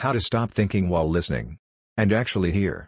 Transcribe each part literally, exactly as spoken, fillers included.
How to stop thinking while listening. And actually hear.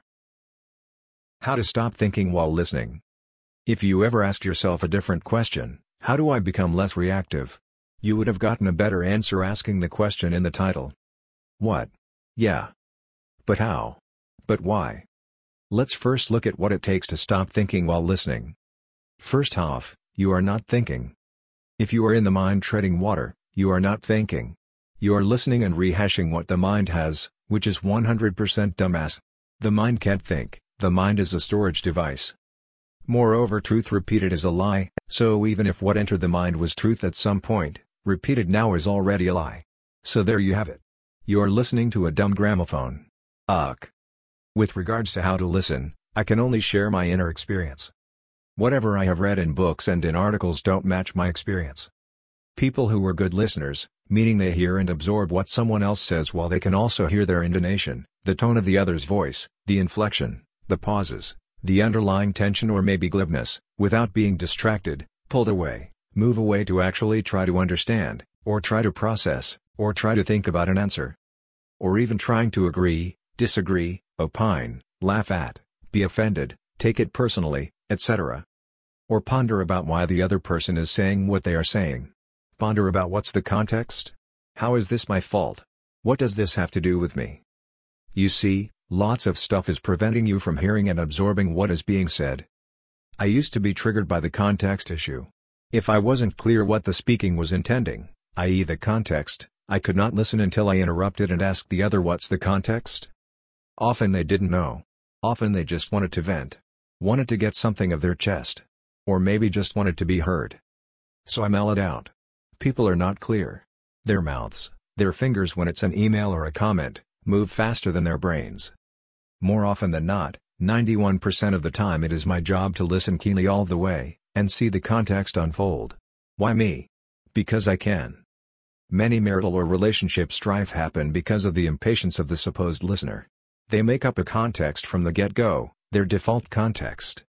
How to stop thinking while listening. If you ever asked yourself a different question, how do I become less reactive? You would have gotten a better answer asking the question in the title. What? Yeah. But how? But why? Let's first look at what it takes to stop thinking while listening. First off, you are not thinking. If you are in the mind treading water, you are not thinking. You are listening and rehashing what the mind has, which is one hundred percent dumbass. The mind can't think, the mind is a storage device. Moreover, truth repeated is a lie, so even if what entered the mind was truth at some point, repeated now is already a lie. So there you have it. You are listening to a dumb gramophone. Ugh. With regards to how to listen, I can only share my inner experience. Whatever I have read in books and in articles don't match my experience. People who are good listeners, meaning they hear and absorb what someone else says while they can also hear their intonation, the tone of the other's voice, the inflection, the pauses, the underlying tension or maybe glibness, without being distracted, pulled away, move away to actually try to understand, or try to process, or try to think about an answer. Or even trying to agree, disagree, opine, laugh at, be offended, take it personally, et cetera. Or ponder about why the other person is saying what they are saying. Ponder about what's the context? How is this my fault? What does this have to do with me? You see, lots of stuff is preventing you from hearing and absorbing what is being said. I used to be triggered by the context issue. If I wasn't clear what the speaking was intending, that is the context, I could not listen until I interrupted and asked the other what's the context? Often they didn't know. Often they just wanted to vent. Wanted to get something of their chest. Or maybe just wanted to be heard. So I mellowed out. People are not clear. Their mouths, their fingers when it's an email or a comment, move faster than their brains. More often than not, ninety-one percent of the time it is my job to listen keenly all the way, and see the context unfold. Why me? Because I can. Many marital or relationship strife happen because of the impatience of the supposed listener. They make up a context from the get-go, their default context.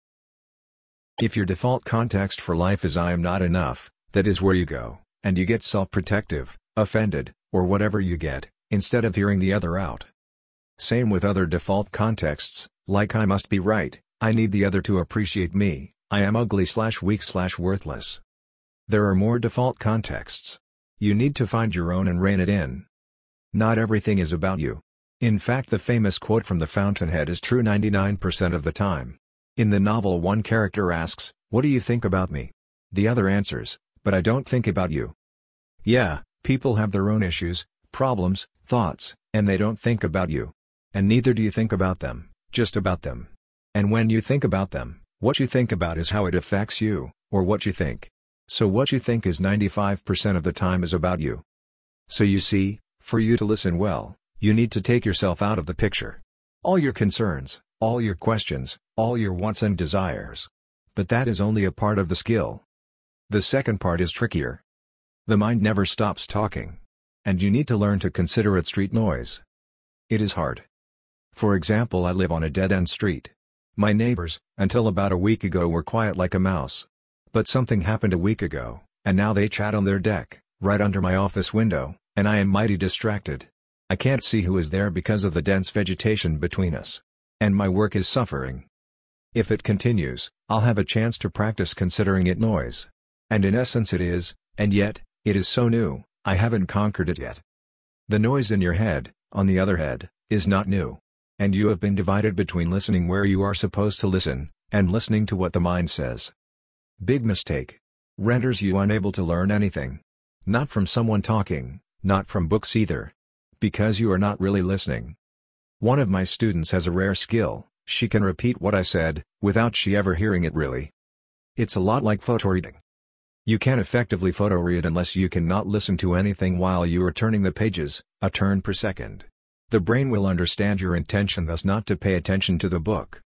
If your default context for life is I am not enough, that is where you go, and you get self-protective, offended, or whatever you get, instead of hearing the other out. Same with other default contexts, like I must be right, I need the other to appreciate me, I am ugly slash weak slash worthless. There are more default contexts. You need to find your own and rein it in. Not everything is about you. In fact, the famous quote from The Fountainhead is true ninety-nine percent of the time. In the novel, one character asks, "What do you think about me?" The other answers, "But I don't think about you." Yeah, people have their own issues, problems, thoughts, and they don't think about you. And neither do you think about them, just about them. And when you think about them, what you think about is how it affects you, or what you think. So what you think is ninety-five percent of the time is about you. So you see, for you to listen well, you need to take yourself out of the picture. All your concerns, all your questions, all your wants and desires. But that is only a part of the skill. The second part is trickier. The mind never stops talking. And you need to learn to consider it street noise. It is hard. For example, I live on a dead-end street. My neighbors, until about a week ago, were quiet like a mouse. But something happened a week ago, and now they chat on their deck, right under my office window, and I am mighty distracted. I can't see who is there because of the dense vegetation between us. And my work is suffering. If it continues, I'll have a chance to practice considering it noise. And in essence it is, and yet, it is so new, I haven't conquered it yet. The noise in your head, on the other hand, is not new. And you have been divided between listening where you are supposed to listen, and listening to what the mind says. Big mistake. Renders you unable to learn anything. Not from someone talking, not from books either. Because you are not really listening. One of my students has a rare skill, she can repeat what I said, without she ever hearing it really. It's a lot like photo reading. You can't effectively photo read unless you can not listen to anything while you are turning the pages, a turn per second. The brain will understand your intention thus not to pay attention to the book.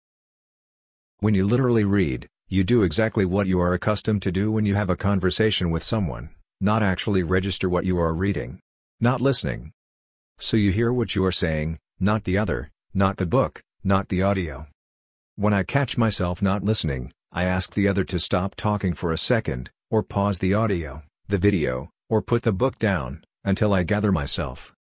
When you literally read, you do exactly what you are accustomed to do when you have a conversation with someone, not actually register what you are reading. Not listening. So you hear what you are saying, not the other, not the book, not the audio. When I catch myself not listening, I ask the other to stop talking for a second, or pause the audio, the video, or put the book down, until I gather myself.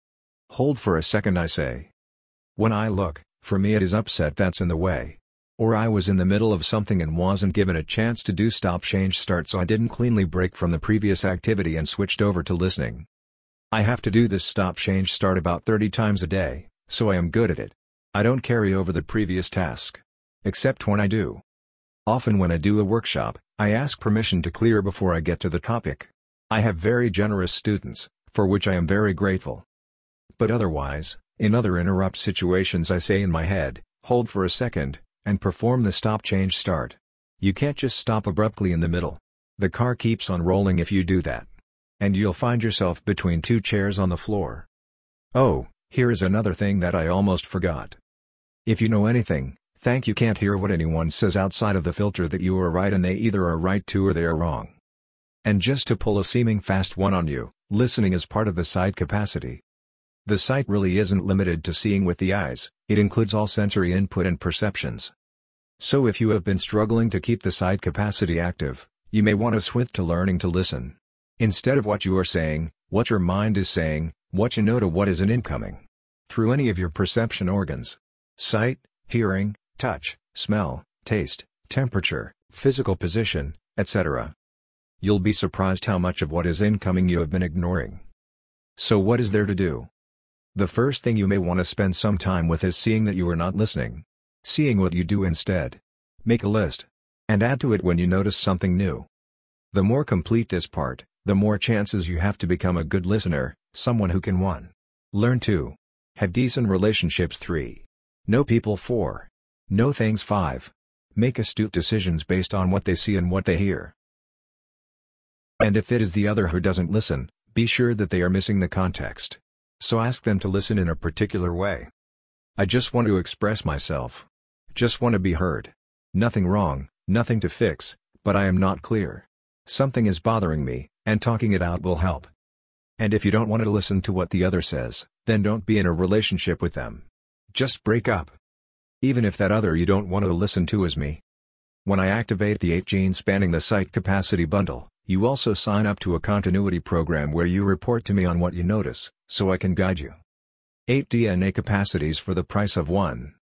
Hold for a second, I say. When I look, for me it is upset that's in the way. Or I was in the middle of something and wasn't given a chance to do stop change start, so I didn't cleanly break from the previous activity and switched over to listening. I have to do this stop change start about thirty times a day, so I am good at it. I don't carry over the previous task. Except when I do. Often when I do a workshop, I ask permission to clear before I get to the topic. I have very generous students, for which I am very grateful. But otherwise, in other interrupt situations I say in my head, hold for a second, and perform the stop change start. You can't just stop abruptly in the middle. The car keeps on rolling if you do that. And you'll find yourself between two chairs on the floor. Oh, here is another thing that I almost forgot. If you know anything, think you can't hear what anyone says outside of the filter that you are right and they either are right to or they are wrong. And just to pull a seeming fast one on you, listening is part of the sight capacity. The sight really isn't limited to seeing with the eyes, it includes all sensory input and perceptions. So if you have been struggling to keep the sight capacity active, you may want to switch to learning to listen. Instead of what you are saying, what your mind is saying, what you know to what is an incoming. Through any of your perception organs. Sight, hearing, touch, smell, taste, temperature, physical position, et cetera. You'll be surprised how much of what is incoming you have been ignoring. So what is there to do? The first thing you may want to spend some time with is seeing that you are not listening. Seeing what you do instead. Make a list. And add to it when you notice something new. The more complete this part, the more chances you have to become a good listener, someone who can one. Learn two. Have decent relationships three. Know people four. Know things five. Make astute decisions based on what they see and what they hear. And if it is the other who doesn't listen, be sure that they are missing the context. So ask them to listen in a particular way. I just want to express myself. Just want to be heard. Nothing wrong, nothing to fix, but I am not clear. Something is bothering me, and talking it out will help. And if you don't want to listen to what the other says, then don't be in a relationship with them. Just break up. Even if that other you don't want to listen to is me. When I activate the eight genes spanning the sight capacity bundle, you also sign up to a continuity program where you report to me on what you notice, so I can guide you. eight D N A capacities for the price of one.